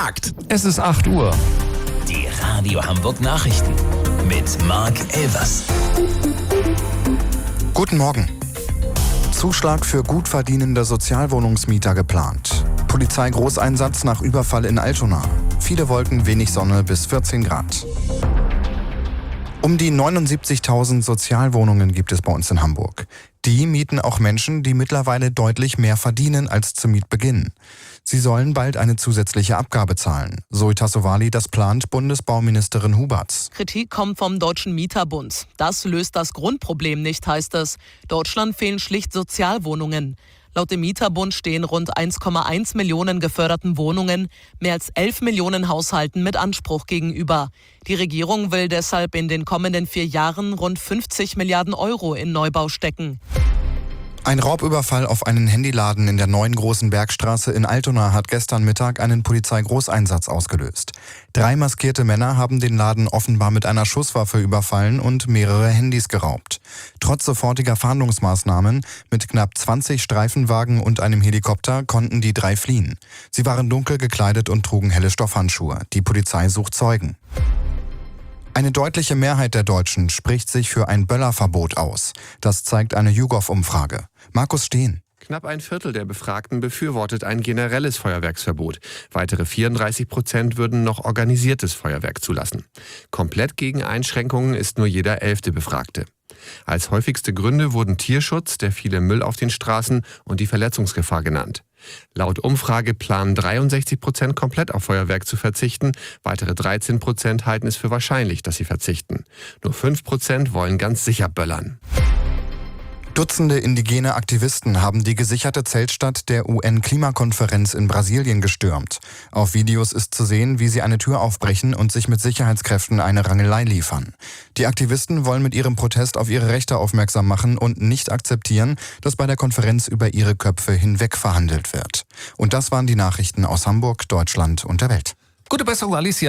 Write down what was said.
Gefragt. Es ist 8 Uhr. Die Radio Hamburg Nachrichten mit Marc Elvers. Guten Morgen. Zuschlag für gut verdienende Sozialwohnungsmieter geplant. Polizei-Großeinsatz nach Überfall in Altona. Viele Wolken, wenig Sonne bis 14 Grad. Um die 79.000 Sozialwohnungen gibt es bei uns in Hamburg. Die mieten auch Menschen, die mittlerweile deutlich mehr verdienen als zu Mietbeginn. Sie sollen bald eine zusätzliche Abgabe zahlen. Zoe Tassovali, das plant Bundesbauministerin Huberts. Kritik kommt vom Deutschen Mieterbund. Das löst das Grundproblem nicht, heißt es. Deutschland fehlen schlicht Sozialwohnungen. Laut dem Mieterbund stehen rund 1,1 Millionen geförderten Wohnungen mehr als 11 Millionen Haushalten mit Anspruch gegenüber. Die Regierung will deshalb in den kommenden 4 Jahren rund 50 Milliarden Euro in Neubau stecken. Ein Raubüberfall auf einen Handyladen in der neuen Großen Bergstraße in Altona hat gestern Mittag einen Polizeigroßeinsatz ausgelöst. 3 maskierte Männer haben den Laden offenbar mit einer Schusswaffe überfallen und mehrere Handys geraubt. Trotz sofortiger Fahndungsmaßnahmen mit knapp 20 Streifenwagen und einem Helikopter konnten die 3 fliehen. Sie waren dunkel gekleidet und trugen helle Stoffhandschuhe. Die Polizei sucht Zeugen. Eine deutliche Mehrheit der Deutschen spricht sich für ein Böllerverbot aus. Das zeigt eine YouGov-Umfrage. Markus Steen. Knapp ein Viertel der Befragten befürwortet ein generelles Feuerwerksverbot. Weitere 34% würden noch organisiertes Feuerwerk zulassen. Komplett gegen Einschränkungen ist nur jeder 11. Befragte. Als häufigste Gründe wurden Tierschutz, der viele Müll auf den Straßen und die Verletzungsgefahr genannt. Laut Umfrage planen 63% komplett auf Feuerwerk zu verzichten. Weitere 13% halten es für wahrscheinlich, dass sie verzichten. Nur 5% wollen ganz sicher böllern. Dutzende indigene Aktivisten haben die gesicherte Zeltstadt der UN-Klimakonferenz in Brasilien gestürmt. Auf Videos ist zu sehen, wie sie eine Tür aufbrechen und sich mit Sicherheitskräften eine Rangelei liefern. Die Aktivisten wollen mit ihrem Protest auf ihre Rechte aufmerksam machen und nicht akzeptieren, dass bei der Konferenz über ihre Köpfe hinweg verhandelt wird. Und das waren die Nachrichten aus Hamburg, Deutschland und der Welt. Gute Besserung, Alicia.